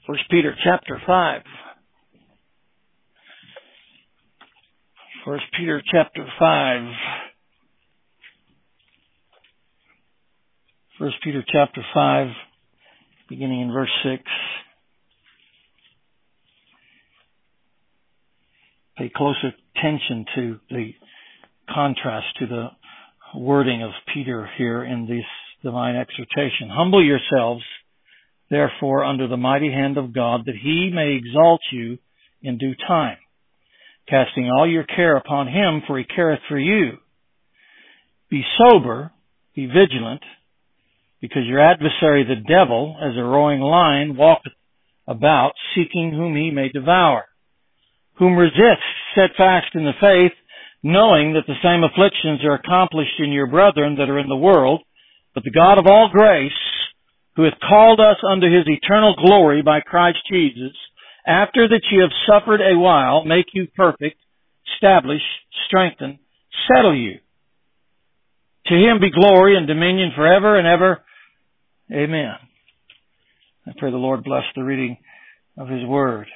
First Peter chapter 5. First Peter chapter 5. First Peter chapter 5, beginning in verse 6. Pay close attention to the contrast to the wording of Peter here in this divine exhortation. Humble yourselves, therefore, under the mighty hand of God, that He may exalt you in due time, casting all your care upon Him, for He careth for you. Be sober, be vigilant, because your adversary the devil, as a roaring lion, walketh about, seeking whom he may devour. Whom resist, steadfast in the faith, knowing that the same afflictions are accomplished in your brethren that are in the world, but the God of all grace, who hath called us unto His eternal glory by Christ Jesus, after that ye have suffered a while, make you perfect, establish, strengthen, settle you. To Him be glory and dominion forever and ever. Amen. I pray the Lord bless the reading of His Word.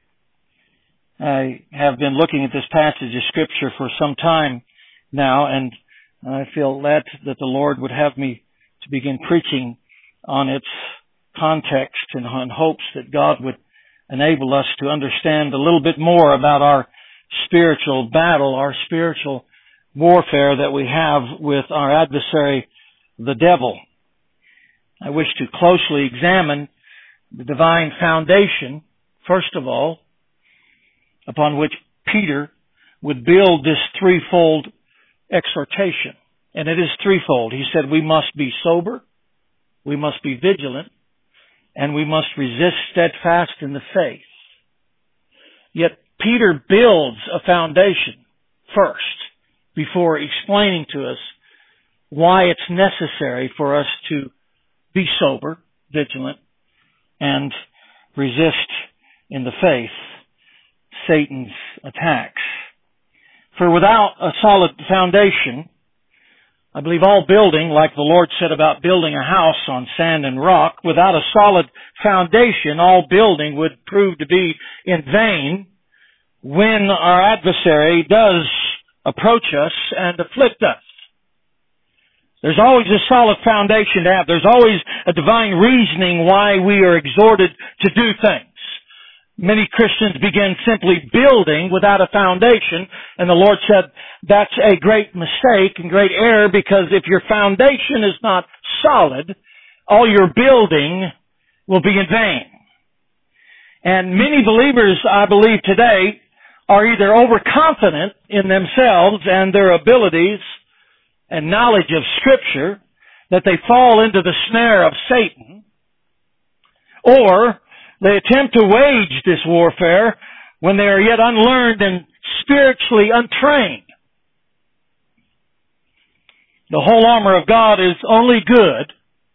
I have been looking at this passage of Scripture for some time now, and I feel led that the Lord would have me to begin preaching on its context and in hopes that God would enable us to understand a little bit more about our spiritual battle, our spiritual warfare that we have with our adversary, the devil. I wish to closely examine the divine foundation, first of all, upon which Peter would build this threefold exhortation. And it is threefold. He said we must be sober, we must be vigilant, and we must resist steadfast in the faith. Yet Peter builds a foundation first before explaining to us why it's necessary for us to be sober, vigilant, and resist in the faith Satan's attacks. For without a solid foundation, I believe all building, like the Lord said about building a house on sand and rock, without a solid foundation, all building would prove to be in vain when our adversary does approach us and afflict us. There's always a solid foundation to have. There's always a divine reasoning why we are exhorted to do things. Many Christians begin simply building without a foundation, and the Lord said that's a great mistake and great error, because if your foundation is not solid, all your building will be in vain. And many believers, I believe today, are either overconfident in themselves and their abilities and knowledge of Scripture that they fall into the snare of Satan, or they attempt to wage this warfare when they are yet unlearned and spiritually untrained. The whole armor of God is only good,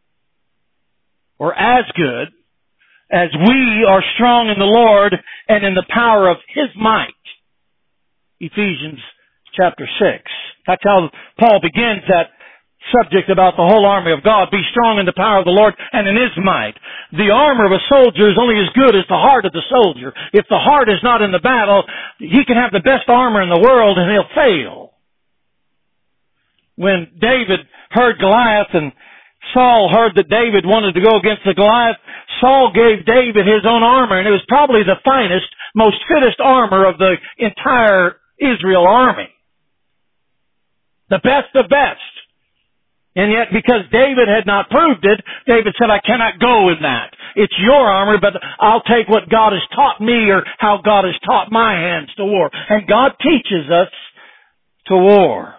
or as good, as we are strong in the Lord and in the power of His might. Ephesians chapter 6. That's how Paul begins that subject about the whole army of God. Be strong in the power of the Lord and in His might. The armor of a soldier is only as good as the heart of the soldier. If the heart is not in the battle, he can have the best armor in the world and he'll fail. When David heard Goliath and Saul heard that David wanted to go against the Goliath, Saul gave David his own armor, and it was probably the finest, most fittest armor of the entire Israel army. The best of best. And yet, because David had not proved it, David said, I cannot go in that. It's your armor, but I'll take what God has taught me, or how God has taught my hands to war. And God teaches us to war.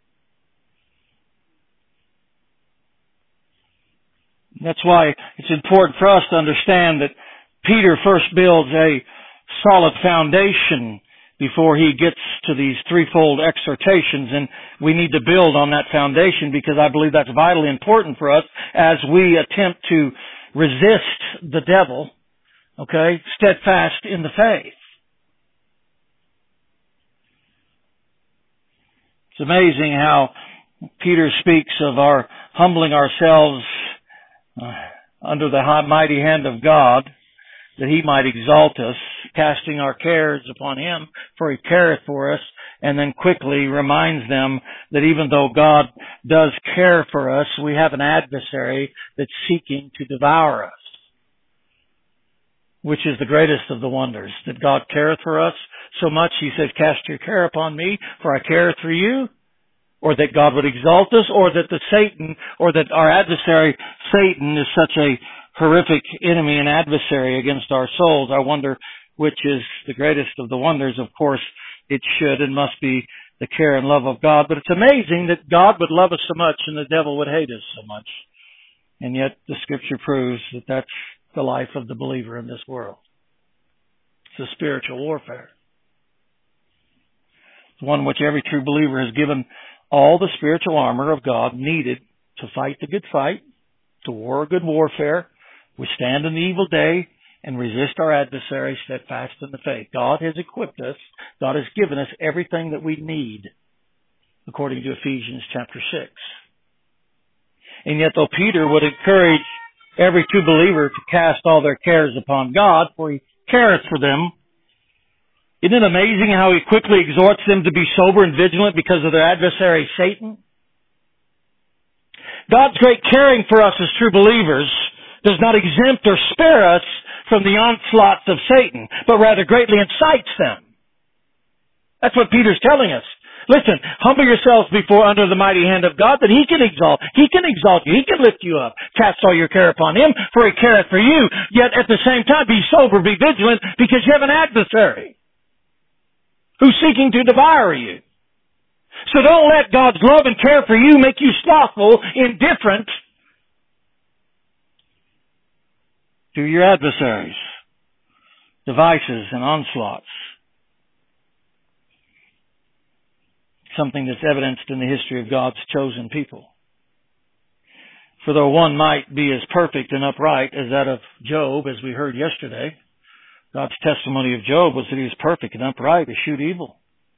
That's why it's important for us to understand that Peter first builds a solid foundation before he gets to these threefold exhortations, and we need to build on that foundation, because I believe that's vitally important for us as we attempt to resist the devil, okay, steadfast in the faith. It's amazing how Peter speaks of our humbling ourselves under the mighty hand of God, that He might exalt us, casting our cares upon Him, for He careth for us, and then quickly reminds them that even though God does care for us, we have an adversary that's seeking to devour us. Which is the greatest of the wonders, that God careth for us so much, He says, cast your care upon me, for I careth for you. Or that God would exalt us, or that our adversary, Satan, is such a horrific enemy and adversary against our souls. I wonder which is the greatest of the wonders. Of course, it should and must be the care and love of God. But it's amazing that God would love us so much and the devil would hate us so much. And yet the Scripture proves that that's the life of the believer in this world. It's a spiritual warfare. It's one in which every true believer has given all the spiritual armor of God needed to fight the good fight, to war a good warfare, withstand in the evil day, and resist our adversary steadfast in the faith. God has equipped us. God has given us everything that we need, according to Ephesians chapter 6. And yet, though Peter would encourage every true believer to cast all their cares upon God, for He careth for them, isn't it amazing how He quickly exhorts them to be sober and vigilant because of their adversary, Satan? God's great caring for us as true believers does not exempt or spare us from the onslaughts of Satan, but rather greatly incites them. That's what Peter's telling us. Listen, humble yourselves under the mighty hand of God, that He can exalt. He can exalt you. He can lift you up. Cast all your care upon Him, for He careth for you. Yet at the same time, be sober, be vigilant, because you have an adversary who's seeking to devour you. So don't let God's love and care for you make you slothful, indifferent to your adversaries, devices, and onslaughts. Something that's evidenced in the history of God's chosen people. For though one might be as perfect and upright as that of Job, as we heard yesterday, God's testimony of Job was that he was perfect and upright, eschewed evil.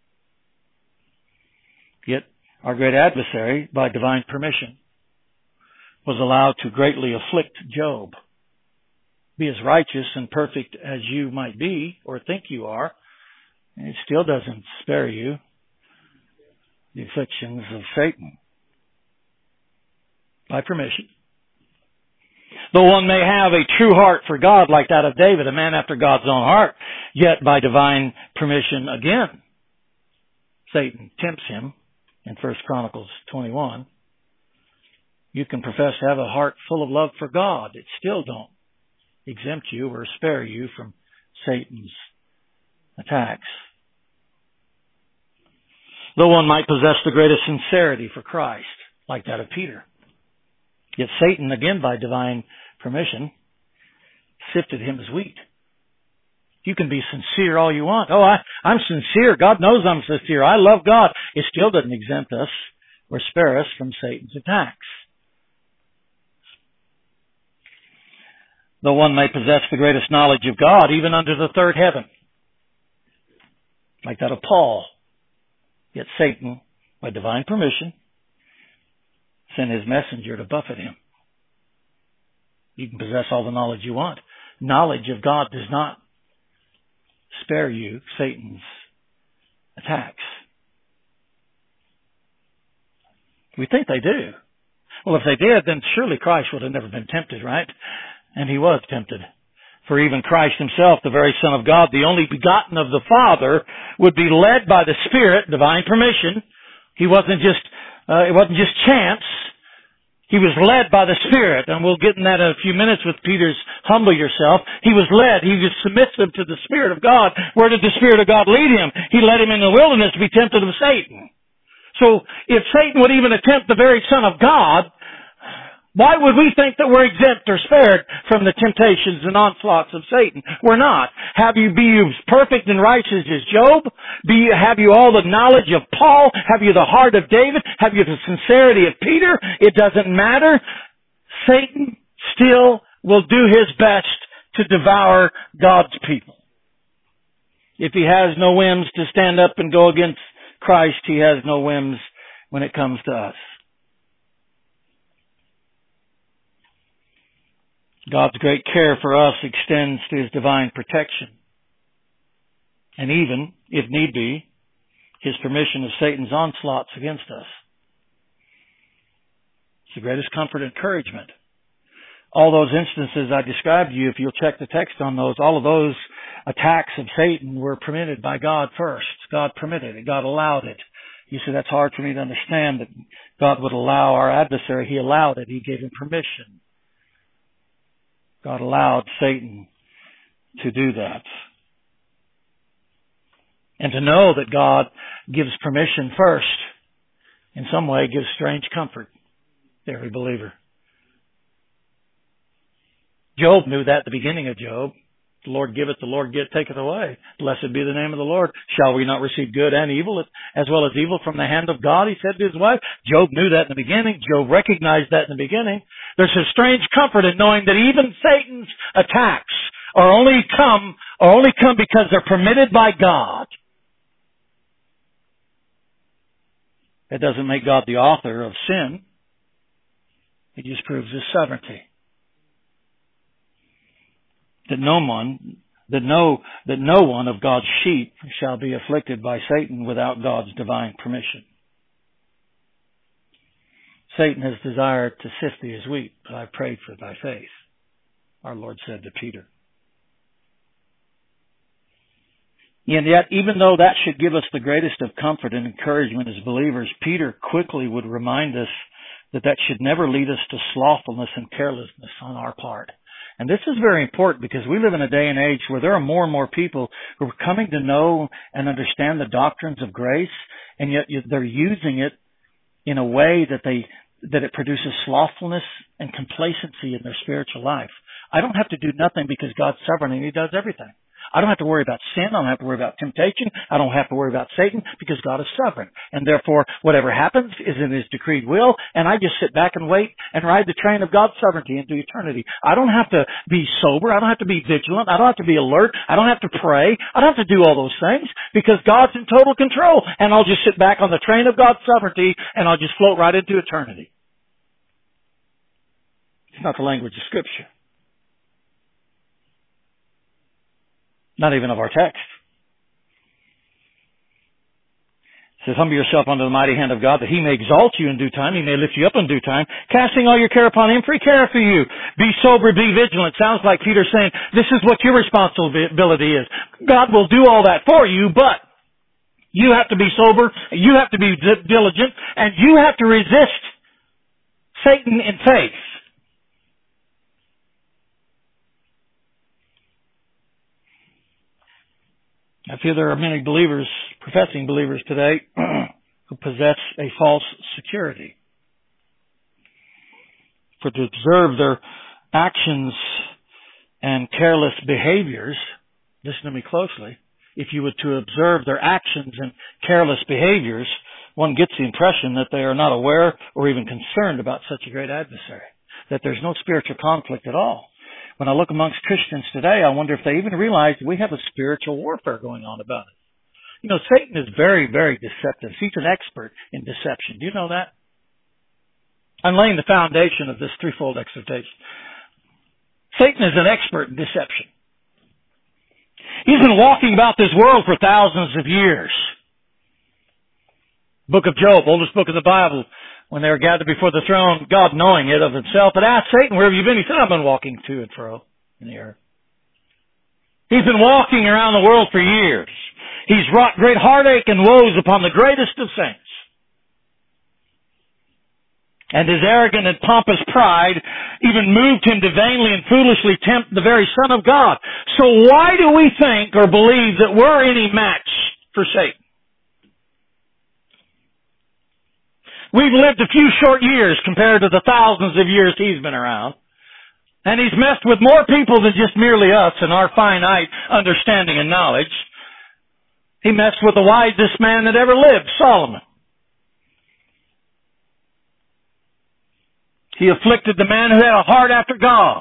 Yet our great adversary, by divine permission, was allowed to greatly afflict Job. Be as righteous and perfect as you might be, or think you are, and it still doesn't spare you the afflictions of Satan. By permission. Though one may have a true heart for God like that of David, a man after God's own heart, yet by divine permission again, Satan tempts him in 1 Chronicles 21. You can profess to have a heart full of love for God. It still don't exempt you or spare you from Satan's attacks. Though one might possess the greatest sincerity for Christ, like that of Peter, yet Satan, again by divine permission, sifted him as wheat. You can be sincere all you want. Oh, I'm sincere. God knows I'm sincere. I love God. It still doesn't exempt us or spare us from Satan's attacks. Though one may possess the greatest knowledge of God, even under the third heaven, like that of Paul, yet Satan, by divine permission, sent his messenger to buffet him. You can possess all the knowledge you want. Knowledge of God does not spare you Satan's attacks. We think they do. Well, if they did, then surely Christ would have never been tempted, right? And He was tempted. For even Christ Himself, the very Son of God, the only begotten of the Father, would be led by the Spirit, divine permission. It wasn't just chance. He was led by the Spirit, and we'll get in that in a few minutes with Peter's humble yourself. He was led. He was submissive to the Spirit of God. Where did the Spirit of God lead him? He led him in the wilderness to be tempted of Satan. So if Satan would even attempt the very Son of God, why would we think that we're exempt or spared from the temptations and onslaughts of Satan? We're not. Be you perfect and righteous as Job? Have you all the knowledge of Paul? Have you the heart of David? Have you the sincerity of Peter? It doesn't matter. Satan still will do his best to devour God's people. If he has no whims to stand up and go against Christ, he has no whims when it comes to us. God's great care for us extends to His divine protection. And even, if need be, His permission of Satan's onslaughts against us. It's the greatest comfort and encouragement. All those instances I described to you, if you'll check the text on those, all of those attacks of Satan were permitted by God first. God permitted it. God allowed it. You see, that's hard for me to understand, that God would allow our adversary. He allowed it. He gave him permission. God allowed Satan to do that. And to know that God gives permission first, in some way, gives strange comfort to every believer. Job knew that at the beginning of Job. The Lord giveth, the Lord taketh away. Blessed be the name of the Lord. Shall we not receive good and evil, as well as evil from the hand of God? He said to his wife. Job knew that in the beginning. Job recognized that in the beginning. There's a strange comfort in knowing that even Satan's attacks are only come because they're permitted by God. That doesn't make God the author of sin. It just proves His sovereignty. That no one of God's sheep shall be afflicted by Satan without God's divine permission. Satan has desired to sift thee as wheat, but I prayed for thy faith, our Lord said to Peter. And yet, even though that should give us the greatest of comfort and encouragement as believers, Peter quickly would remind us that should never lead us to slothfulness and carelessness on our part. And this is very important because we live in a day and age where there are more and more people who are coming to know and understand the doctrines of grace, and yet they're using it in a way that it produces slothfulness and complacency in their spiritual life. I don't have to do nothing because God's sovereign and He does everything. I don't have to worry about sin. I don't have to worry about temptation. I don't have to worry about Satan because God is sovereign. And therefore, whatever happens is in His decreed will, and I just sit back and wait and ride the train of God's sovereignty into eternity. I don't have to be sober. I don't have to be vigilant. I don't have to be alert. I don't have to pray. I don't have to do all those things because God's in total control, and I'll just sit back on the train of God's sovereignty, and I'll just float right into eternity. It's not the language of Scripture. Not even of our text. It says, humble yourself under the mighty hand of God that He may exalt you in due time. He may lift you up in due time. Casting all your care upon Him, for He careth for you. Be sober, be vigilant. Sounds like Peter saying, this is what your responsibility is. God will do all that for you, but you have to be sober, you have to be diligent, and you have to resist Satan in faith. I feel there are many believers, professing believers today, who possess a false security. For to observe their actions and careless behaviors, listen to me closely, if you were to observe their actions and careless behaviors, one gets the impression that they are not aware or even concerned about such a great adversary, that there's no spiritual conflict at all. When I look amongst Christians today, I wonder if they even realize we have a spiritual warfare going on about it. You know, Satan is very, very deceptive. He's an expert in deception. Do you know that? I'm laying the foundation of this threefold exhortation. Satan is an expert in deception. He's been walking about this world for thousands of years. Book of Job, oldest book of the Bible. When they were gathered before the throne, God knowing it of Himself, but asked Satan, where have you been? He said, I've been walking to and fro in the earth. He's been walking around the world for years. He's wrought great heartache and woes upon the greatest of saints. And his arrogant and pompous pride even moved him to vainly and foolishly tempt the very Son of God. So why do we think or believe that we're any match for Satan? We've lived a few short years compared to the thousands of years he's been around. And he's messed with more people than just merely us and our finite understanding and knowledge. He messed with the wisest man that ever lived, Solomon. He afflicted the man who had a heart after God.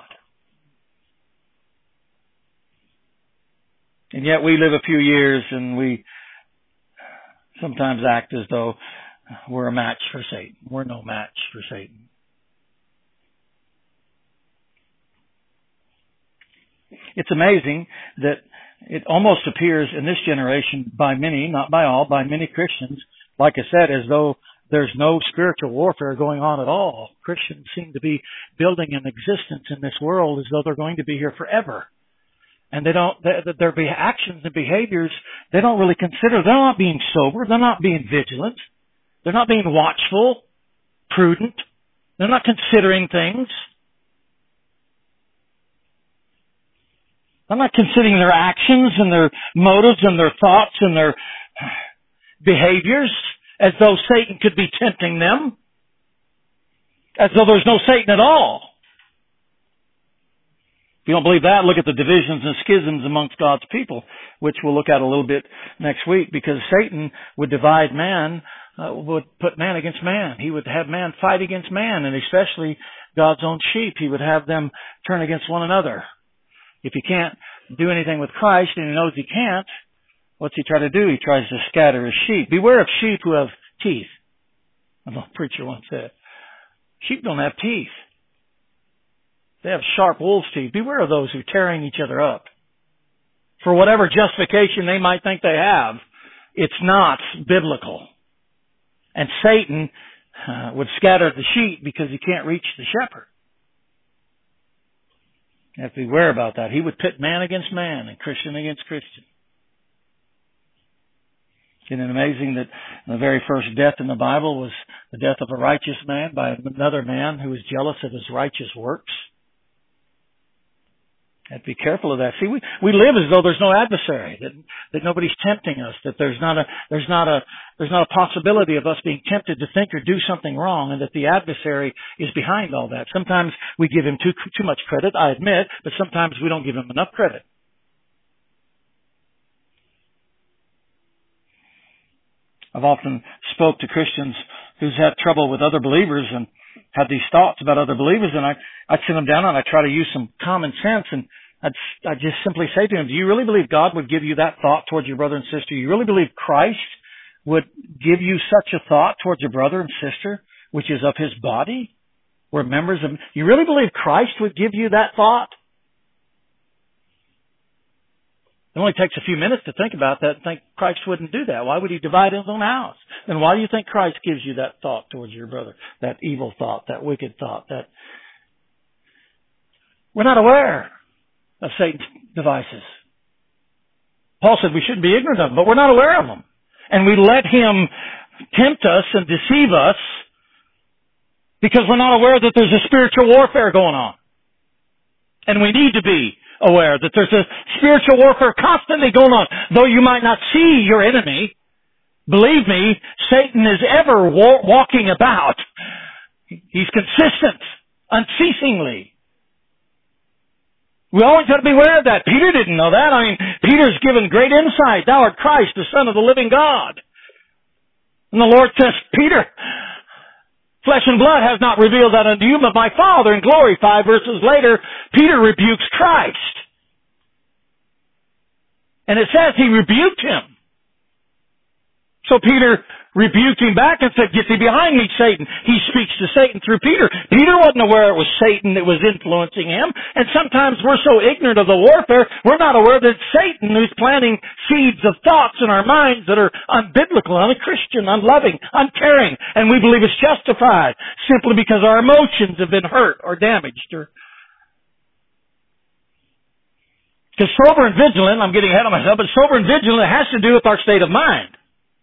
And yet we live a few years and we sometimes act as though we're a match for Satan. We're no match for Satan. It's amazing that it almost appears in this generation by many, not by all, by many Christians, like I said, as though there's no spiritual warfare going on at all. Christians seem to be building an existence in this world as though they're going to be here forever. And their actions and behaviors, they don't really consider. They're not being sober. They're not being vigilant. They're not being watchful, prudent. They're not considering things. They're not considering their actions and their motives and their thoughts and their behaviors as though Satan could be tempting them. As though there's no Satan at all. If you don't believe that, look at the divisions and schisms amongst God's people, which we'll look at a little bit next week, because Satan would divide man, would put man against man. He would have man fight against man, and especially God's own sheep. He would have them turn against one another. If he can't do anything with Christ, and he knows he can't, what's he try to do? He tries to scatter his sheep. Beware of sheep who have teeth. A preacher once said, sheep don't have teeth. They have sharp wolf's teeth. Beware of those who are tearing each other up. For whatever justification they might think they have, it's not biblical. And Satan would scatter the sheep because he can't reach the shepherd. You have to beware about that. He would pit man against man and Christian against Christian. Isn't it amazing that the very first death in the Bible was the death of a righteous man by another man who was jealous of his righteous works? Have to be careful of that. See, we live as though there's no adversary, that nobody's tempting us, that there's not a possibility of us being tempted to think or do something wrong, and that the adversary is behind all that. Sometimes we give him too much credit, I admit, but sometimes we don't give him enough credit. I've often spoke to Christians who's had trouble with other believers and had these thoughts about other believers, and I'd sit them down and I'd try to use some common sense, and I'd just simply say to them, do you really believe God would give you that thought towards your brother and sister? You really believe Christ would give you such a thought towards your brother and sister, which is of his body? We're members of... You really believe Christ would give you that thought? It only takes a few minutes to think about that and think Christ wouldn't do that. Why would he divide his own house? Then why do you think Christ gives you that thought towards your brother? That evil thought, that wicked thought, that... We're not aware of Satan's devices. Paul said we shouldn't be ignorant of them, but we're not aware of them. And we let him tempt us and deceive us because we're not aware that there's a spiritual warfare going on. And we need to be aware that there's a spiritual warfare constantly going on. Though you might not see your enemy, believe me, Satan is ever walking about. He's consistent, unceasingly. We always got to be aware of that. Peter didn't know that. I mean, Peter's given great insight. Thou art Christ, the Son of the living God. And the Lord says, Peter, flesh and blood has not revealed that unto you, but my Father in glory. 5 verses later, Peter rebukes Christ. And it says he rebuked him. So Peter rebuked him back and said, get thee behind me, Satan. He speaks to Satan through Peter. Peter wasn't aware it was Satan that was influencing him. And sometimes we're so ignorant of the warfare, we're not aware that it's Satan who's planting seeds of thoughts in our minds that are unbiblical, unchristian, unloving, uncaring. And we believe it's justified simply because our emotions have been hurt or damaged. Because sober and vigilant, I'm getting ahead of myself, but sober and vigilant has to do with our state of mind.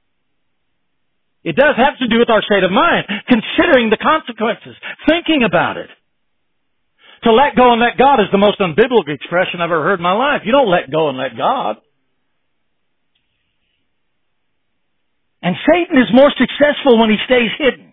It does have to do with our state of mind, considering the consequences, thinking about it. To let go and let God is the most unbiblical expression I've ever heard in my life. You don't let go and let God. And Satan is more successful when he stays hidden.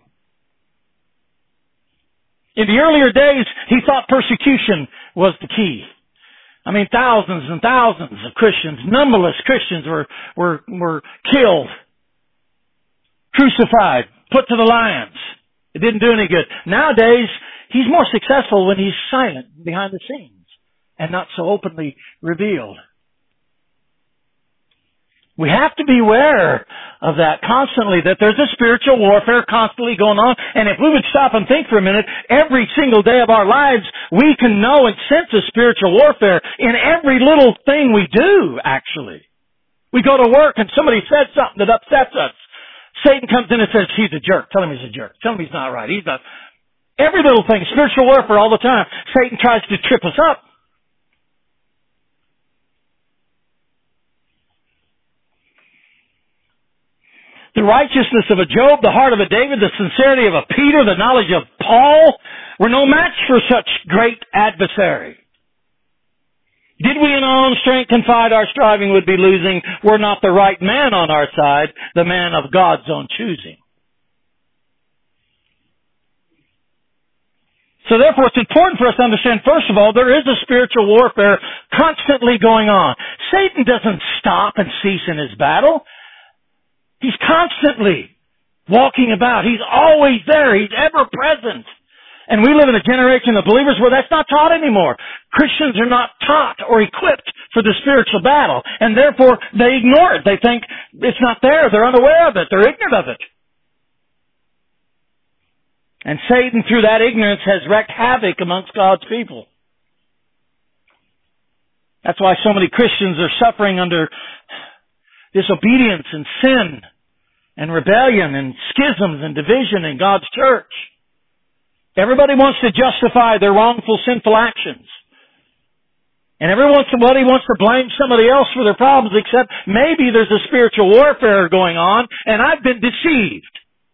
In the earlier days, he thought persecution was the key. I mean, thousands and thousands of Christians, numberless Christians were killed, crucified, put to the lions. It didn't do any good. Nowadays, he's more successful when he's silent behind the scenes and not so openly revealed. We have to be aware of that constantly, that there's a spiritual warfare constantly going on. And if we would stop and think for a minute, every single day of our lives, we can know and sense a spiritual warfare in every little thing we do, actually. We go to work and somebody says something that upsets us. Satan comes in and says, he's a jerk. Tell him he's a jerk. Tell him he's not right. He's not. Every little thing, spiritual warfare all the time. Satan tries to trip us up. The righteousness of a Job, the heart of a David, the sincerity of a Peter, the knowledge of Paul were no match for such great adversary. Did we in our own strength confide our striving would be losing, were not the right man on our side, the man of God's own choosing. So therefore it's important for us to understand, first of all, there is a spiritual warfare constantly going on. Satan doesn't stop and cease in his battle. He's constantly walking about. He's always there. He's ever present. And we live in a generation of believers where that's not taught anymore. Christians are not taught or equipped for the spiritual battle. And therefore, they ignore it. They think it's not there. They're unaware of it. They're ignorant of it. And Satan, through that ignorance, has wreaked havoc amongst God's people. That's why so many Christians are suffering under disobedience and sin and rebellion and schisms and division in God's church. Everybody wants to justify their wrongful, sinful actions. And everybody wants to blame somebody else for their problems, except maybe there's a spiritual warfare going on and I've been deceived.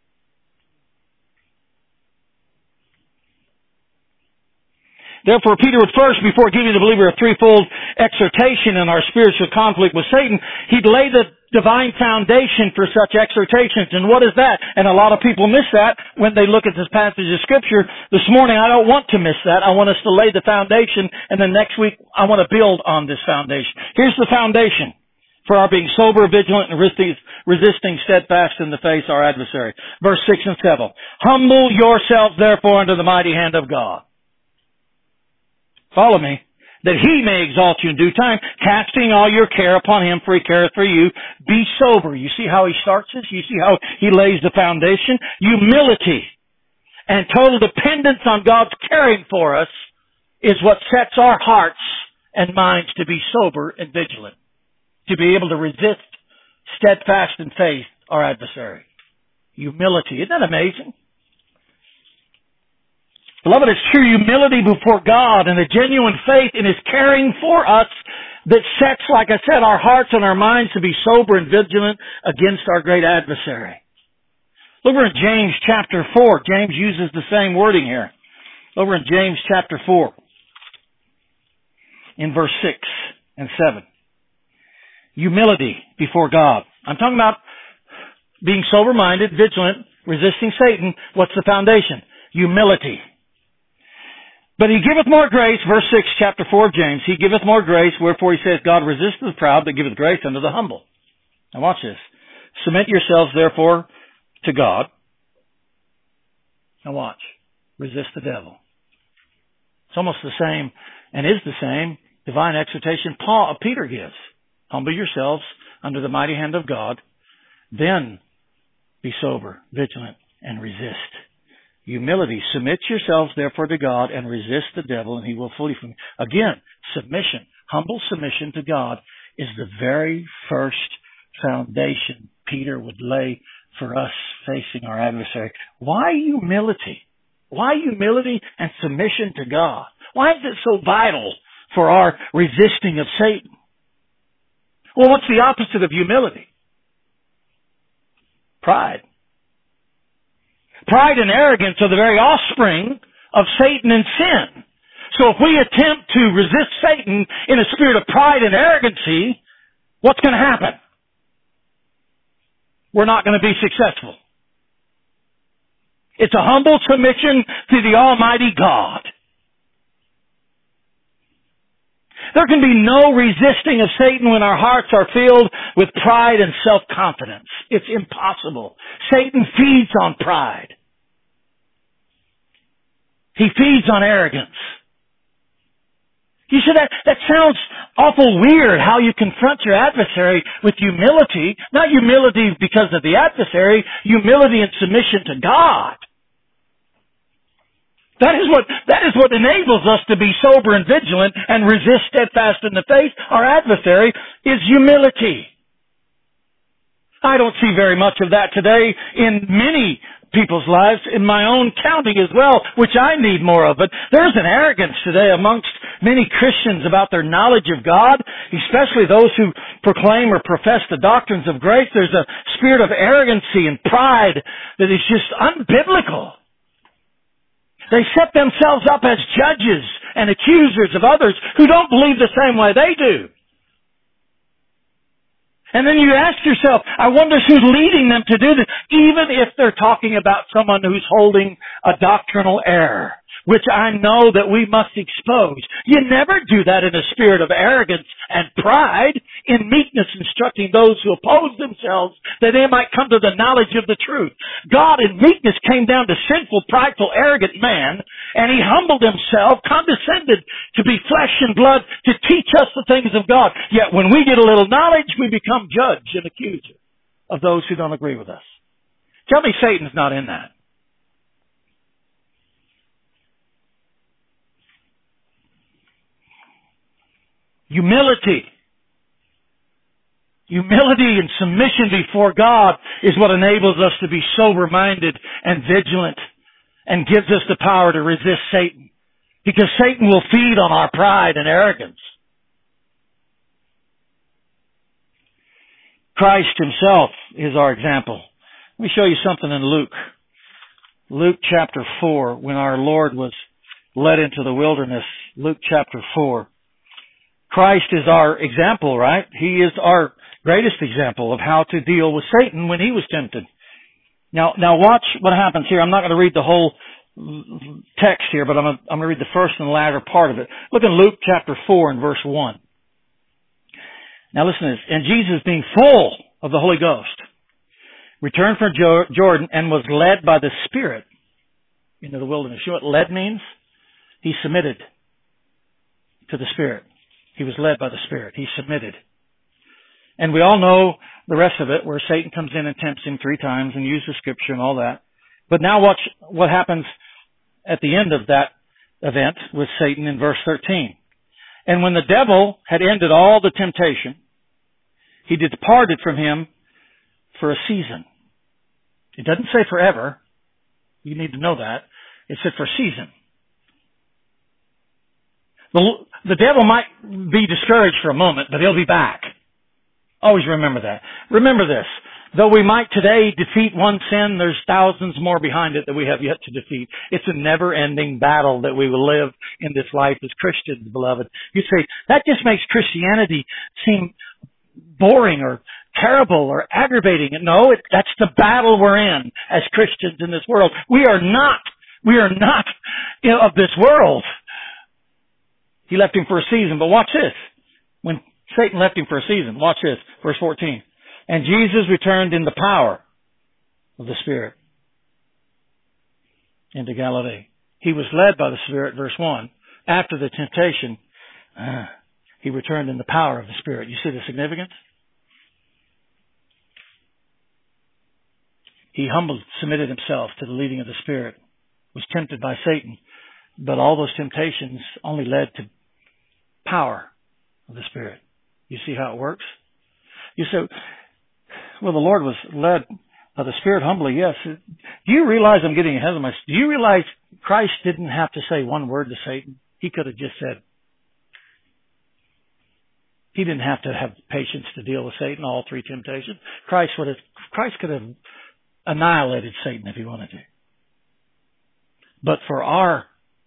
Therefore, Peter would first, before giving the believer a threefold exhortation in our spiritual conflict with Satan, he'd lay the divine foundation for such exhortations. And what is that? And a lot of people miss that when they look at this passage of Scripture. This morning, I don't want to miss that. I want us to lay the foundation, and then next week, I want to build on this foundation. Here's the foundation for our being sober, vigilant, and resisting steadfast in the face our adversary. Verse 6 and 7. Humble yourselves, therefore, under the mighty hand of God. Follow me. That he may exalt you in due time, casting all your care upon him, for he careth for you. Be sober. You see how he starts this? You see how he lays the foundation? Humility and total dependence on God's caring for us is what sets our hearts and minds to be sober and vigilant, to be able to resist steadfast in faith our adversary. Humility. Isn't that amazing? Beloved, it's true humility before God and a genuine faith in His caring for us that sets, like I said, our hearts and our minds to be sober and vigilant against our great adversary. Over in James chapter 4, James uses the same wording here. Over in James chapter 4, in verse 6 and 7. Humility before God. I'm talking about being sober-minded, vigilant, resisting Satan. What's the foundation? Humility. But he giveth more grace, verse 6, chapter 4 of James, he giveth more grace, wherefore he says, God resisteth the proud, but giveth grace unto the humble. Now watch this. Submit yourselves, therefore, to God. Now watch. Resist the devil. It's almost the same, and is the same, divine exhortation Peter gives. Humble yourselves under the mighty hand of God, then be sober, vigilant, and resist. Humility. Submit yourselves therefore to God and resist the devil and he will flee from you. Again, submission. Humble submission to God is the very first foundation Peter would lay for us facing our adversary. Why humility? Why humility and submission to God? Why is it so vital for our resisting of Satan? Well, what's the opposite of humility? Pride. Pride and arrogance are the very offspring of Satan and sin. So if we attempt to resist Satan in a spirit of pride and arrogancy, what's going to happen? We're not going to be successful. It's a humble submission to the Almighty God. There can be no resisting of Satan when our hearts are filled with pride and self-confidence. It's impossible. Satan feeds on pride. He feeds on arrogance. You said that sounds awful weird, how you confront your adversary with humility. Not humility because of the adversary, humility and submission to God. That is what enables us to be sober and vigilant and resist steadfast in the faith. Our adversary is humility. I don't see very much of that today in many people's lives, in my own county as well, which I need more of. But there's an arrogance today amongst many Christians about their knowledge of God, especially those who proclaim or profess the doctrines of grace. There's a spirit of arrogancy and pride that is just unbiblical. They set themselves up as judges and accusers of others who don't believe the same way they do. And then you ask yourself, I wonder who's leading them to do this, even if they're talking about someone who's holding a doctrinal error, which I know that we must expose. You never do that in a spirit of arrogance and pride, in meekness instructing those who oppose themselves that they might come to the knowledge of the truth. God in meekness came down to sinful, prideful, arrogant man, and He humbled Himself, condescended to be flesh and blood to teach us the things of God. Yet when we get a little knowledge, we become judge and accuser of those who don't agree with us. Tell me Satan's not in that. Humility and submission before God is what enables us to be sober-minded and vigilant and gives us the power to resist Satan. Because Satan will feed on our pride and arrogance. Christ Himself is our example. Let me show you something in Luke. Luke chapter 4, when our Lord was led into the wilderness. Luke chapter 4. Christ is our example, right? He is our greatest example of how to deal with Satan when he was tempted. Now watch what happens here. I'm not going to read the whole text here, but I'm going to read the first and latter part of it. Look in Luke chapter 4 and verse 1. Now listen to this. And Jesus, being full of the Holy Ghost, returned from Jordan and was led by the Spirit into the wilderness. You know what led means? He submitted to the Spirit. He was led by the Spirit. He submitted. And we all know the rest of it, where Satan comes in and tempts him 3 times and uses Scripture and all that. But now watch what happens at the end of that event with Satan in verse 13. And when the devil had ended all the temptation, he departed from him for a season. It doesn't say forever. You need to know that. It said for a season. The devil might be discouraged for a moment, but he'll be back. Always remember that. Remember this. Though we might today defeat one sin, there's thousands more behind it that we have yet to defeat. It's a never-ending battle that we will live in this life as Christians, beloved. You say, that just makes Christianity seem boring or terrible or aggravating. No, that's the battle we're in as Christians in this world. We are not of this world. He left him for a season, but watch this. When Satan left him for a season, watch this, verse 14. And Jesus returned in the power of the Spirit into Galilee. He was led by the Spirit, verse 1. After the temptation, he returned in the power of the Spirit. You see the significance? He submitted himself to the leading of the Spirit, was tempted by Satan, but all those temptations only led to power of the Spirit. You see how it works? You say, well, the Lord was led by the Spirit humbly. Yes. Do you realize I'm getting ahead of myself? Do you realize Christ didn't have to say one word to Satan? He could have just said, He didn't have to have patience to deal with Satan, all 3 temptations. Christ could have annihilated Satan if He wanted to. But for our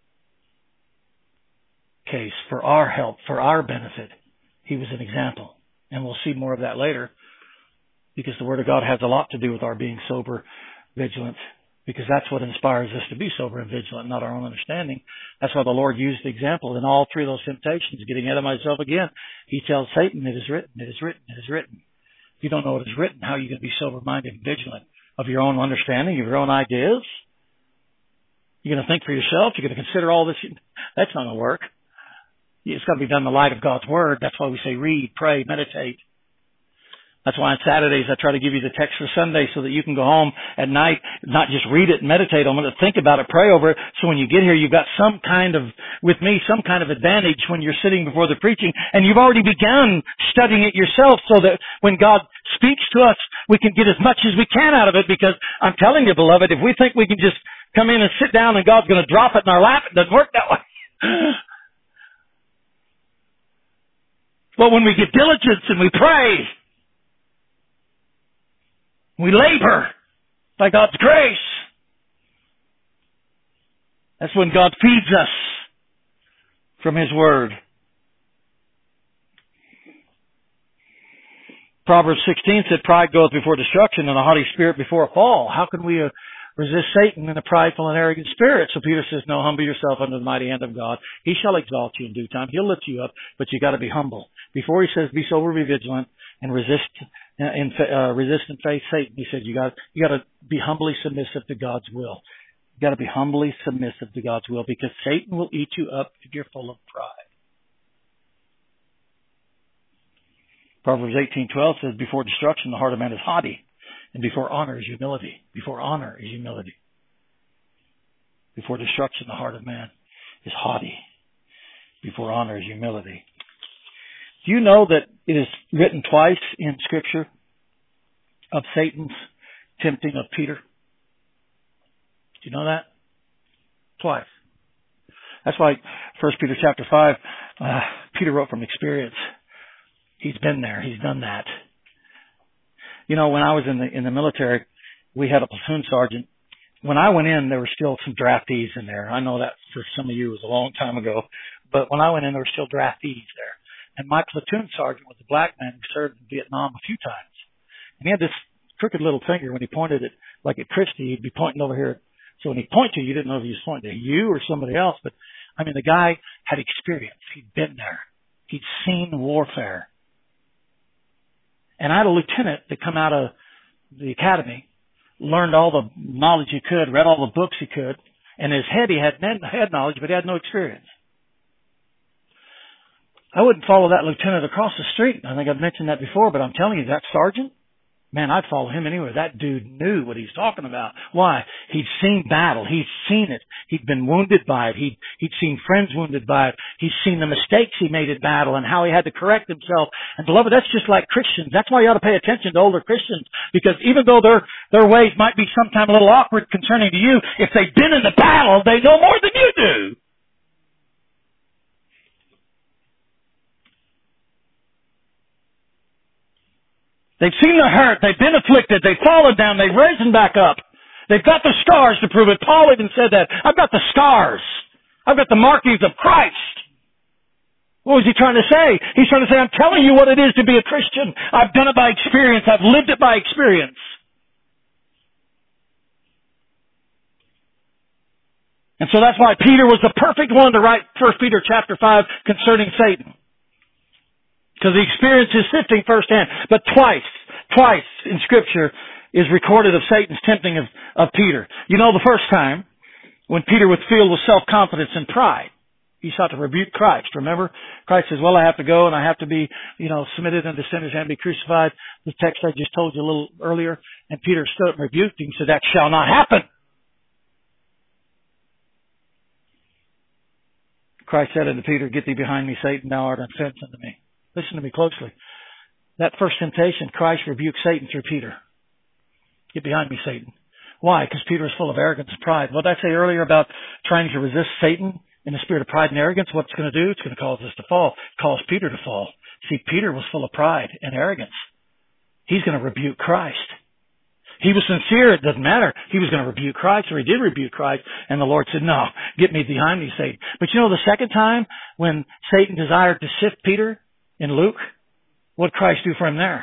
case, for our help, for our benefit, He was an example. And we'll see more of that later, because the Word of God has a lot to do with our being sober, vigilant, because that's what inspires us to be sober and vigilant, not our own understanding. That's why the Lord used the example in all 3 of those temptations. Getting ahead of myself again, He tells Satan, it is written, it is written, it is written. If you don't know what is written, how are you going to be sober-minded and vigilant of your own understanding, of your own ideas? You're going to think for yourself? You're going to consider all this? That's not going to work. It's got to be done in the light of God's Word. That's why we say read, pray, meditate. That's why on Saturdays I try to give you the text for Sunday so that you can go home at night, not just read it and meditate on it, think about it, pray over it. So when you get here, you've got some kind of advantage when you're sitting before the preaching, and you've already begun studying it yourself so that when God speaks to us, we can get as much as we can out of it, because I'm telling you, beloved, if we think we can just come in and sit down and God's going to drop it in our lap, it doesn't work that way. But when we get diligence and we pray, we labor by God's grace, that's when God feeds us from His Word. Proverbs 16 said, pride goeth before destruction and a haughty spirit before a fall. How can we resist Satan in a prideful and arrogant spirit? So Peter says, no, humble yourself under the mighty hand of God. He shall exalt you in due time. He'll lift you up, but you got to be humble. Before he says, be sober, be vigilant, and resist in faith Satan, he said, you got to be humbly submissive to God's will. You got to be humbly submissive to God's will, because Satan will eat you up if you're full of pride. Proverbs 18:12 says, before destruction the heart of man is haughty, and before honor is humility. Before honor is humility. Before destruction the heart of man is haughty. Before honor is humility. Do you know that it is written twice in Scripture of Satan's tempting of Peter? Do you know that? Twice. That's why 1 Peter chapter 5, Peter wrote from experience. He's been there. He's done that. You know, when I was in the military, we had a platoon sergeant. When I went in, there were still some draftees in there. I know that for some of you was a long time ago, but when I went in, there were still draftees there. And my platoon sergeant was a black man who served in Vietnam a few times. And he had this crooked little finger. When he pointed it, like at Christy, he'd be pointing over here. So when he pointed to you, you didn't know if he was pointing to you or somebody else. But, I mean, the guy had experience. He'd been there. He'd seen warfare. And I had a lieutenant that come out of the academy, learned all the knowledge he could, read all the books he could. In his head, he had head knowledge, but he had no experience. I wouldn't follow that lieutenant across the street. I think I've mentioned that before, but I'm telling you, that sergeant, man, I'd follow him anywhere. That dude knew what he's talking about. Why? He'd seen battle. He'd seen it. He'd been wounded by it. He'd seen friends wounded by it. He'd seen the mistakes he made at battle and how he had to correct himself. And beloved, that's just like Christians. That's why you ought to pay attention to older Christians, because even though their ways might be sometimes a little awkward concerning to you, if they've been in the battle, they know more than you do. They've seen the hurt. They've been afflicted. They've fallen down. They've risen back up. They've got the scars to prove it. Paul even said that. I've got the scars. I've got the markings of Christ. What was he trying to say? He's trying to say, I'm telling you what it is to be a Christian. I've done it by experience. I've lived it by experience. And so that's why Peter was the perfect one to write 1 Peter chapter 5 concerning Satan. Because he experienced his sifting firsthand. But twice in Scripture is recorded of Satan's tempting of Peter. You know, the first time, when Peter was filled with self-confidence and pride, he sought to rebuke Christ. Remember? Christ says, well, I have to go and I have to be, submitted unto sinners and be crucified. The text I just told you a little earlier. And Peter stood up and rebuked him and said, that shall not happen. Christ said unto Peter, get thee behind me, Satan, thou art an offense unto me. Listen to me closely. That first temptation, Christ rebuked Satan through Peter. Get behind me, Satan. Why? Because Peter was full of arrogance and pride. What did I say earlier about trying to resist Satan in the spirit of pride and arrogance? What's it going to do? It's going to cause us to fall. It caused Peter to fall. See, Peter was full of pride and arrogance. He's going to rebuke Christ. He was sincere. It doesn't matter. He was going to rebuke Christ, or he did rebuke Christ, and the Lord said, no, get me behind me, Satan. But you know, the second time when Satan desired to sift Peter, in Luke, what did Christ do for him there?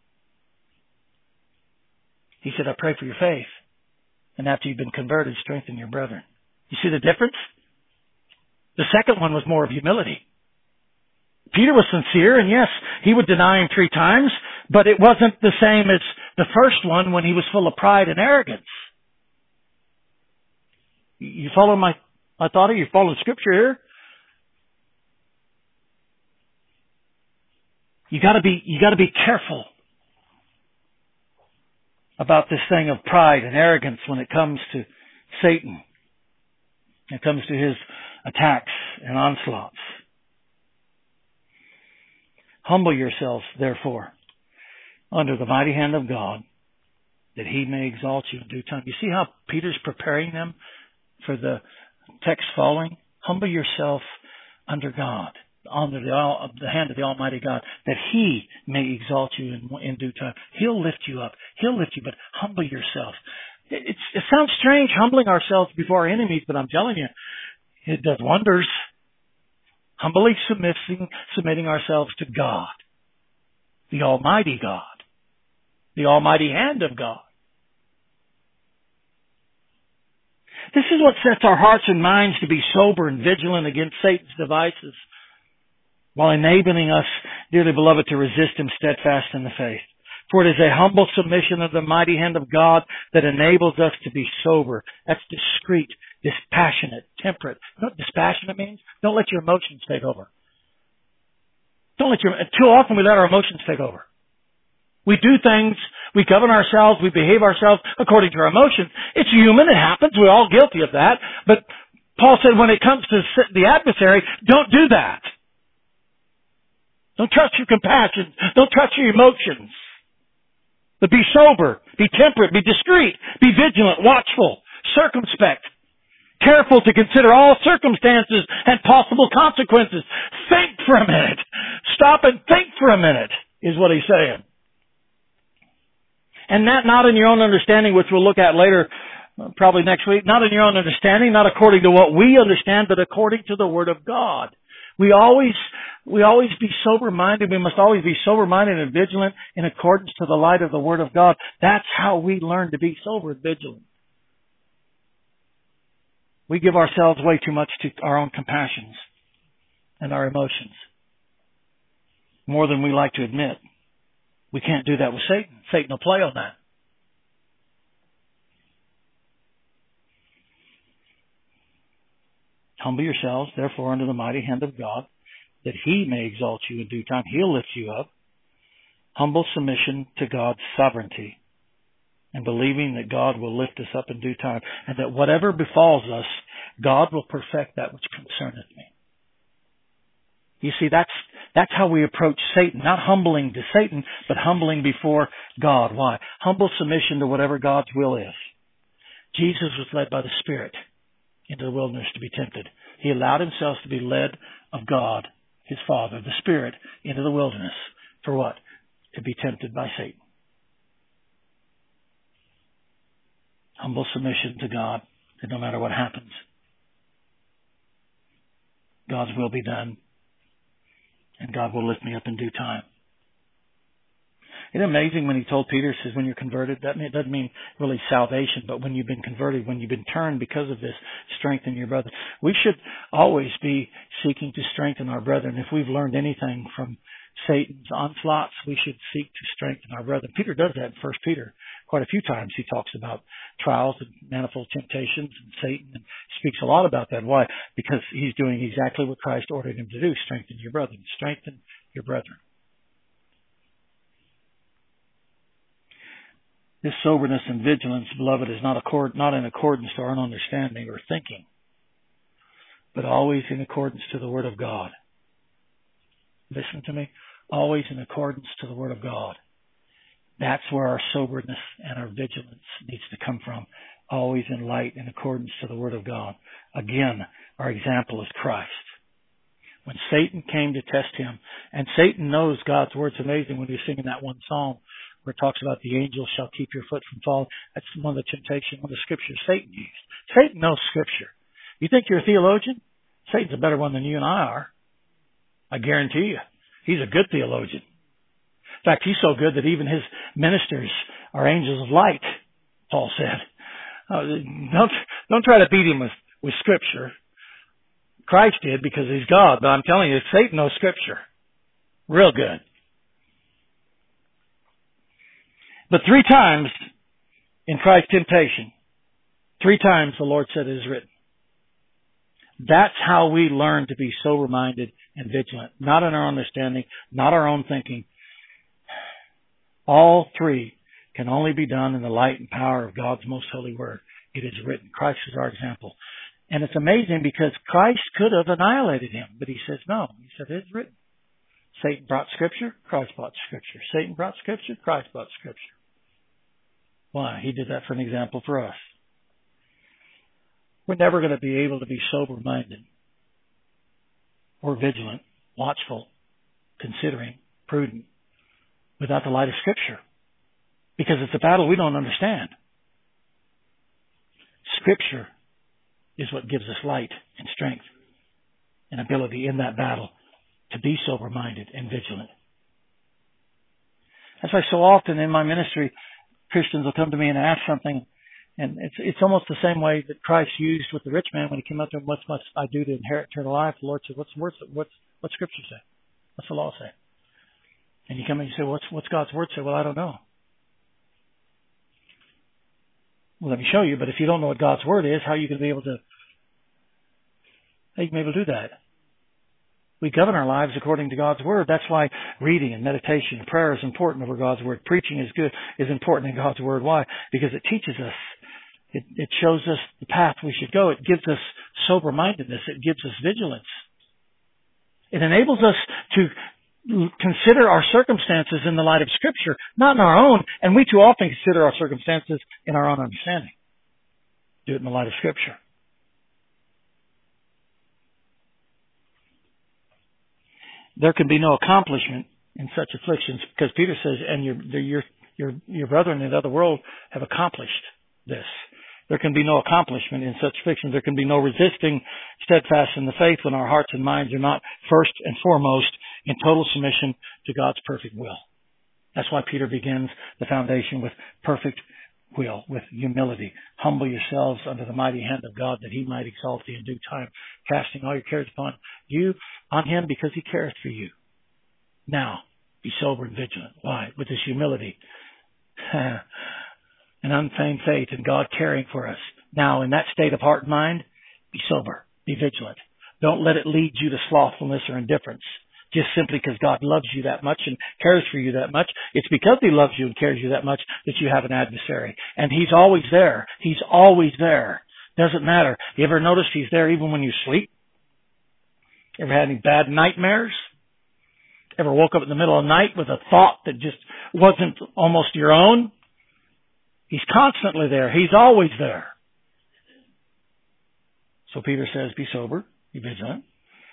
He said, I pray for your faith. And after you've been converted, strengthen your brethren. You see the difference? The second one was more of humility. Peter was sincere, and yes, he would deny him 3 times, but it wasn't the same as the first one when he was full of pride and arrogance. You follow my thought here? You follow Scripture here? You gotta be careful about this thing of pride and arrogance when it comes to Satan. When it comes to his attacks and onslaughts. Humble yourselves, therefore, under the mighty hand of God, that he may exalt you in due time. You see how Peter's preparing them for the text following? Humble yourself under God, under the hand of the Almighty God, that he may exalt you in due time. He'll lift you up. He'll lift you, but humble yourself. It sounds strange, humbling ourselves before our enemies, but I'm telling you, it does wonders. Humbly submitting ourselves to God, the Almighty God, the Almighty hand of God. This is what sets our hearts and minds to be sober and vigilant against Satan's devices, while enabling us, dearly beloved, to resist him steadfast in the faith. For it is a humble submission of the mighty hand of God that enables us to be sober. That's discreet, dispassionate, temperate. You know what dispassionate means? Don't let your emotions take over. Too often we let our emotions take over. We do things, we govern ourselves, we behave ourselves according to our emotions. It's human, it happens, we're all guilty of that. But Paul said when it comes to the adversary, don't do that. Don't trust your compassion. Don't trust your emotions. But be sober, be temperate, be discreet, be vigilant, watchful, circumspect, careful to consider all circumstances and possible consequences. Think for a minute. Stop and think for a minute, is what he's saying. And that not in your own understanding, which we'll look at later, probably next week, not in your own understanding, not according to what we understand, but according to the Word of God. We always be sober-minded. We must always be sober-minded and vigilant in accordance to the light of the Word of God. That's how we learn to be sober and vigilant. We give ourselves way too much to our own compassions and our emotions. More than we like to admit. We can't do that with Satan. Satan will play on that. Humble yourselves, therefore, under the mighty hand of God, that he may exalt you in due time. He'll lift you up. Humble submission to God's sovereignty, and believing that God will lift us up in due time, and that whatever befalls us, God will perfect that which concerneth me. You see, that's how we approach Satan. Not humbling to Satan, but humbling before God. Why? Humble submission to whatever God's will is. Jesus was led by the Spirit into the wilderness to be tempted. He allowed himself to be led of God, his Father, the Spirit, into the wilderness. For what? To be tempted by Satan. Humble submission to God, that no matter what happens, God's will be done, and God will lift me up in due time. Isn't it amazing when he told Peter, says, when you're converted, it doesn't mean really salvation, but when you've been converted, when you've been turned because of this, strengthen your brother. We should always be seeking to strengthen our brethren. If we've learned anything from Satan's onslaughts, we should seek to strengthen our brethren. Peter does that in 1 Peter. Quite a few times he talks about trials and manifold temptations and Satan, and speaks a lot about that. Why? Because he's doing exactly what Christ ordered him to do, strengthen your brethren. Strengthen your brethren. This soberness and vigilance, beloved, is not in accordance to our own understanding or thinking, but always in accordance to the Word of God. Listen to me. Always in accordance to the Word of God. That's where our soberness and our vigilance needs to come from. Always in light, in accordance to the Word of God. Again, our example is Christ. When Satan came to test him, and Satan knows God's Word's amazing when he's singing that one psalm where it talks about the angels shall keep your foot from falling. That's one of the temptations, one of the scriptures Satan used. Satan knows Scripture. You think you're a theologian? Satan's a better one than you and I are. I guarantee you. He's a good theologian. In fact, he's so good that even his ministers are angels of light, Paul said. Don't try to beat him with Scripture. Christ did because he's God, but I'm telling you, Satan knows Scripture. Real good. But 3 times in Christ's temptation, 3 times the Lord said it is written. That's how we learn to be sober-minded and vigilant. Not in our understanding, not our own thinking. All three can only be done in the light and power of God's most holy word. It is written. Christ is our example. And it's amazing because Christ could have annihilated him, but he says no. He said it is written. Satan brought Scripture, Christ brought Scripture. Satan brought Scripture, Christ brought Scripture. Why? He did that for an example for us. We're never going to be able to be sober-minded or vigilant, watchful, considering, prudent, without the light of Scripture. Because it's a battle we don't understand. Scripture is what gives us light and strength and ability in that battle to be sober-minded and vigilant. That's why so often in my ministry, Christians will come to me and ask something, and it's almost the same way that Christ used with the rich man when he came up to him, what must I do to inherit eternal life? The Lord said, what's Scripture say? What's the law say? And you come and you say, what's God's word say? Well, I don't know. Well, let me show you, but if you don't know what God's word is, how are you going to be able to do that? We govern our lives according to God's word. That's why reading and meditation and prayer is important over God's word. Preaching is important in God's word. Why? Because it teaches us. It shows us the path we should go. It gives us sober-mindedness. It gives us vigilance. It enables us to consider our circumstances in the light of Scripture, not in our own. And we too often consider our circumstances in our own understanding. Do it in the light of Scripture. There can be no accomplishment in such afflictions, because Peter says, and your brethren in the other world have accomplished this. There can be no accomplishment in such afflictions. There can be no resisting steadfast in the faith when our hearts and minds are not first and foremost in total submission to God's perfect will. That's why Peter begins the foundation with perfect will, with humility. Humble yourselves under the mighty hand of God, that he might exalt you in due time, casting all your cares on him, because he cares for you. Now, be sober and vigilant. Why? With this humility and unfeigned faith in God caring for us. Now, in that state of heart and mind, be sober, be vigilant. Don't let it lead you to slothfulness or indifference, just simply because God loves you that much and cares for you that much. It's because he loves you and cares you that much that you have an adversary. And he's always there. He's always there. Doesn't matter. You ever notice he's there even when you sleep? Ever had any bad nightmares? Ever woke up in the middle of the night with a thought that just wasn't almost your own? He's constantly there. He's always there. So Peter says, be sober, be vigilant,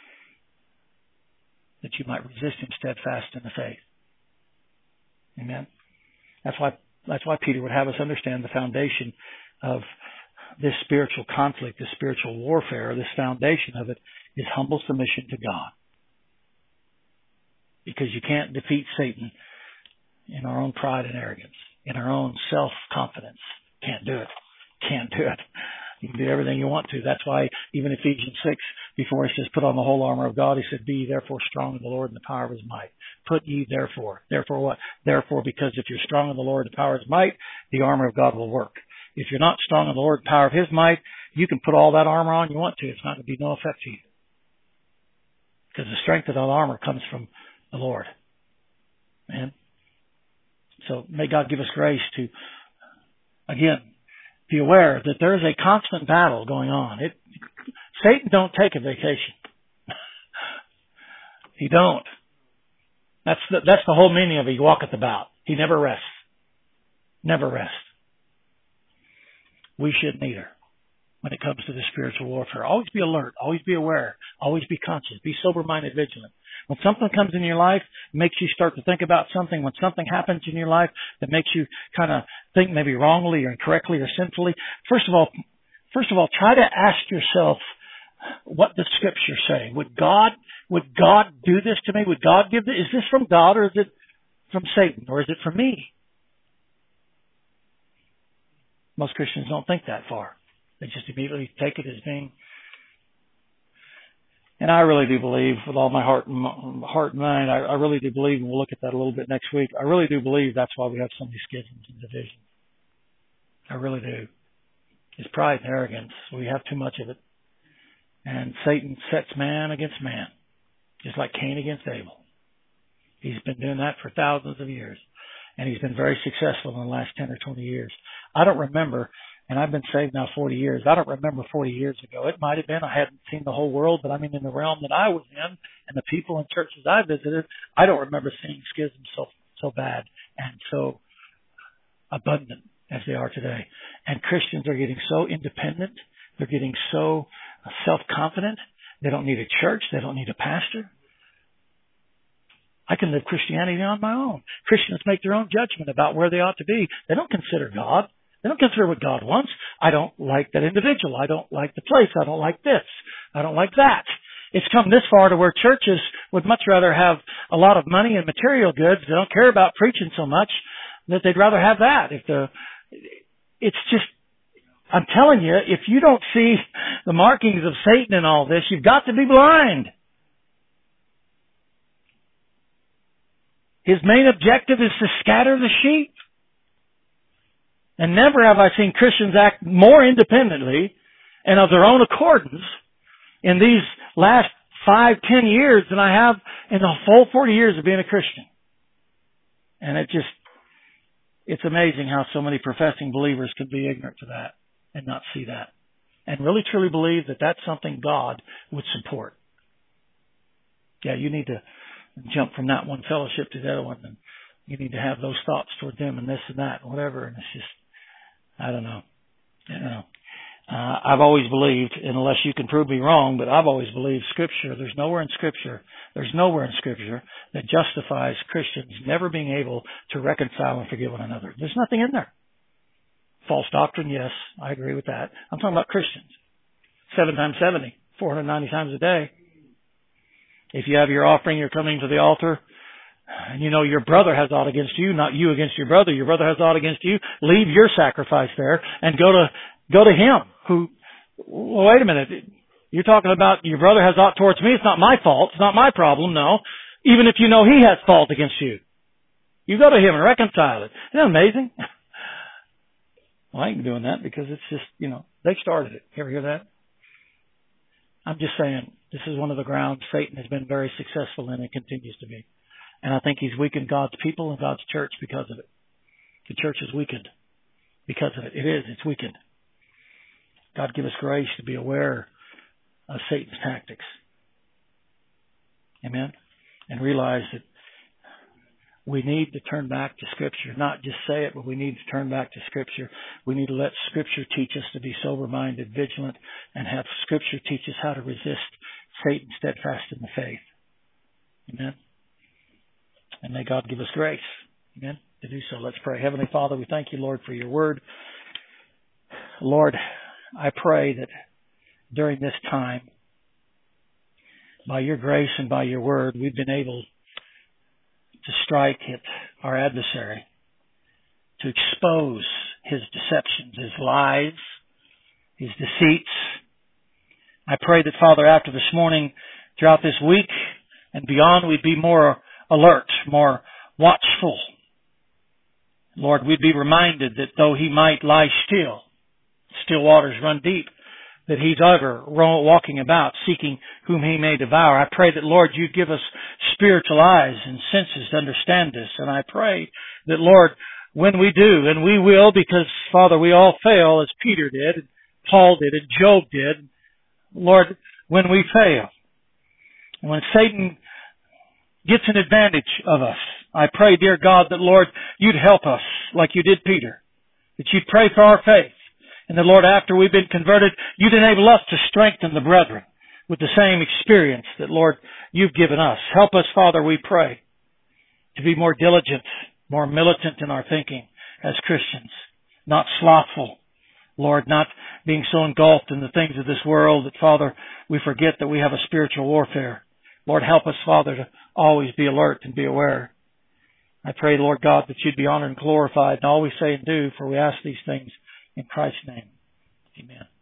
that you might resist him steadfast in the faith. Amen. That's why Peter would have us understand the foundation of this spiritual conflict, this spiritual warfare. This foundation of it is humble submission to God. Because you can't defeat Satan in our own pride and arrogance, in our own self-confidence. Can't do it. Can't do it. You can do everything you want to. That's why even Ephesians 6, before he says, put on the whole armor of God, he said, be ye therefore strong in the Lord and the power of his might. Put ye therefore. Therefore what? Therefore, because if you're strong in the Lord and the power of his might, the armor of God will work. If you're not strong in the Lord and the power of his might, you can put all that armor on you want to. It's not going to be no effect to you. Because the strength of that armor comes from the Lord. Amen. So may God give us grace to, again, be aware that there is a constant battle going on. Satan don't take a vacation. He don't. That's the whole meaning of he walketh about. He never rests. Never rests. We shouldn't either when it comes to the spiritual warfare. Always be alert. Always be aware. Always be conscious. Be sober-minded, vigilant. When something comes in your life, makes you start to think about something, when something happens in your life that makes you kind of think maybe wrongly or incorrectly or sinfully, first of all, try to ask yourself, what does Scripture say? Would God do this to me? Would God give this? Is this from God, or is it from Satan, or is it from me? Most Christians don't think that far. They just immediately take it as being. And I really do believe, with all my heart and mind, I really do believe, and we'll look at that a little bit next week, I really do believe that's why we have so many schisms and divisions. I really do. It's pride and arrogance. We have too much of it. And Satan sets man against man. just like Cain against Abel. He's been doing that for thousands of years, and he's been very successful in the last 10 or 20 years. I don't remember, and I've been saved now 40 years. I don't remember 40 years ago. It might have been. I hadn't seen the whole world, but I mean in the realm that I was in and the people and churches I visited, I don't remember seeing schisms so bad and so abundant as they are today. And Christians are getting so independent. They're getting so self-confident. They don't need a church. They don't need a pastor. I can live Christianity on my own. Christians make their own judgment about where they ought to be. They don't consider God. They don't consider what God wants. I don't like that individual. I don't like the place. I don't like this. I don't like that. It's come this far to where churches would much rather have a lot of money and material goods. They don't care about preaching so much that they'd rather have that. It's just, I'm telling you, if you don't see the markings of Satan in all this, you've got to be blind. His main objective is to scatter the sheep. And never have I seen Christians act more independently and of their own accordance in these last 5-10 years than I have in the full 40 years of being a Christian. And it's amazing how so many professing believers can be ignorant to that and not see that. And really truly believe that that's something God would support. Yeah, you need to jump from that one fellowship to the other one, and you need to have those thoughts toward them and this and that and whatever. And it's just, I don't know. I've always believed, unless you can prove me wrong, but I've always believed Scripture. There's nowhere in Scripture that justifies Christians never being able to reconcile and forgive one another. There's nothing in there. False doctrine, yes, I agree with that. I'm talking about Christians. 7 times 70, 490 times a day. If you have your offering, you're coming to the altar, and you know your brother has aught against you, not you against your brother has aught against you, leave your sacrifice there and go to him well, wait a minute. You're talking about your brother has aught towards me. It's not my fault. It's not my problem. No. Even if you know he has fault against you, you go to him and reconcile it. Isn't that amazing? Well, I ain't doing that because it's just, they started it. You ever hear that? I'm just saying, this is one of the grounds Satan has been very successful in and continues to be. And I think he's weakened God's people and God's church because of it. The church is weakened because of it. It's weakened. God give us grace to be aware of Satan's tactics. Amen? And realize that we need to turn back to Scripture. Not just say it, but we need to turn back to Scripture. We need to let Scripture teach us to be sober-minded, vigilant, and have Scripture teach us how to resist Satan steadfast in the faith. Amen? And may God give us grace. Amen? To do so. Let's pray. Heavenly Father, we thank you, Lord, for your word. Lord, I pray that during this time, by your grace and by your word, we've been able to strike at our adversary, to expose his deceptions, his lies, his deceits. I pray that, Father, after this morning, throughout this week and beyond, we'd be more alert, more watchful. Lord, we'd be reminded that though he might lie still waters run deep, that he's ever walking about, seeking whom he may devour. I pray that, Lord, you give us spiritual eyes and senses to understand this. And I pray that, Lord, when we do, and we will, because, Father, we all fail, as Peter did, and Paul did, and Job did. Lord, when we fail, and when Satan gets an advantage of us, I pray, dear God, that, Lord, you'd help us like you did Peter, that you'd pray for our faith. And that, Lord, after we've been converted, you'd enable us to strengthen the brethren with the same experience that, Lord, you've given us. Help us, Father, we pray, to be more diligent, more militant in our thinking as Christians, not slothful. Lord, not being so engulfed in the things of this world that, Father, we forget that we have a spiritual warfare. Lord, help us, Father, to always be alert and be aware. I pray, Lord God, that you'd be honored and glorified in all we say and do, for we ask these things in Christ's name. Amen.